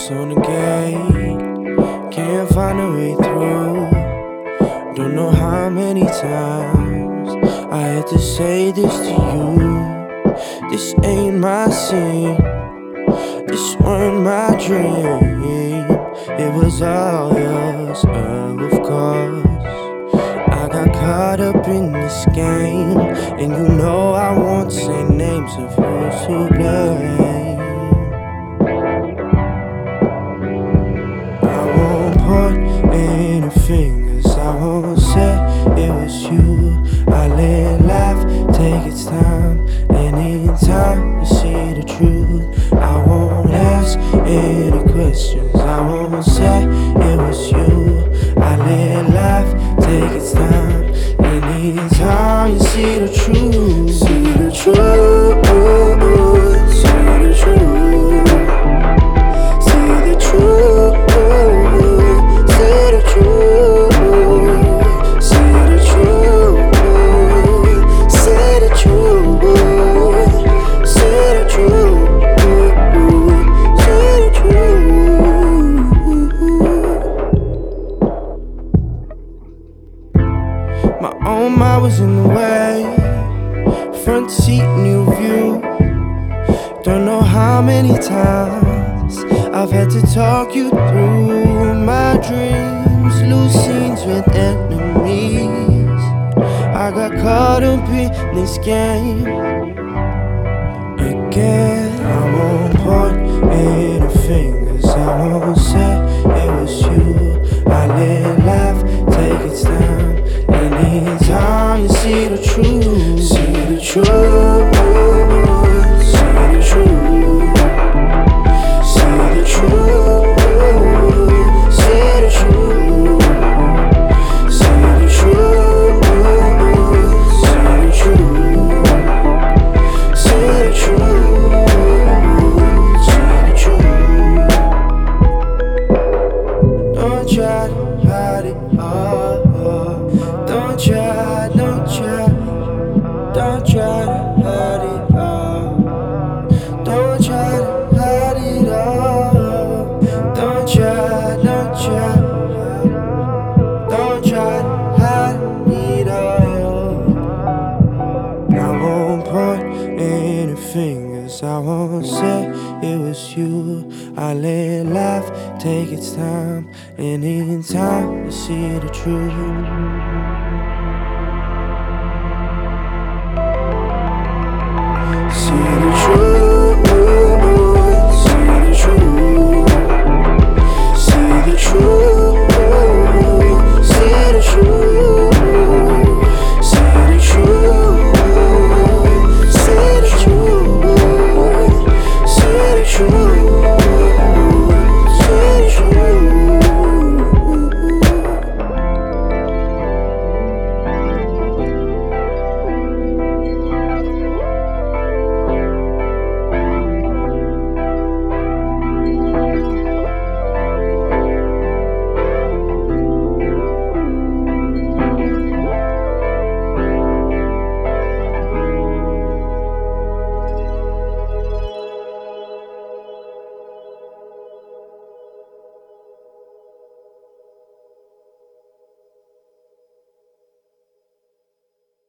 locks on the gate, can't find a way through. Don't know how many times I had to say this to you. This ain't my scene, this weren't my dream. It was all yours, of course. I got caught up in this game, and you know I won't say names of who's to blame. I won't point any fingers, I won't say it was you. I let life take its time, and in time to see the truth. I won't ask any questions, I won't say it was you. I let life take its time, and in time you see the truth. See the truth, see the truth, see the truth. Say the truth, say the truth, say the truth, say the truth, say the truth. My own mind was in the way, front seat, new view. Don't know how many times I've had to talk you through my dreams, lose scenes with enemies. I got caught up in this game again. I won't point any fingers, I won't say it was you. I let life take its time, and in time you see the truth. See the truth, see the truth. Say the truth, say the truth, say the truth, say the truth, say the truth, say the truth. Don't try to hide it all. Don't try, don't try, don't try to hide it all. Don't try to hide it all. Don't try, don't try, don't try to hide it all. I won't point any fingers, I won't say it was you. I let life take its time, and in time you see the truth. See the truth.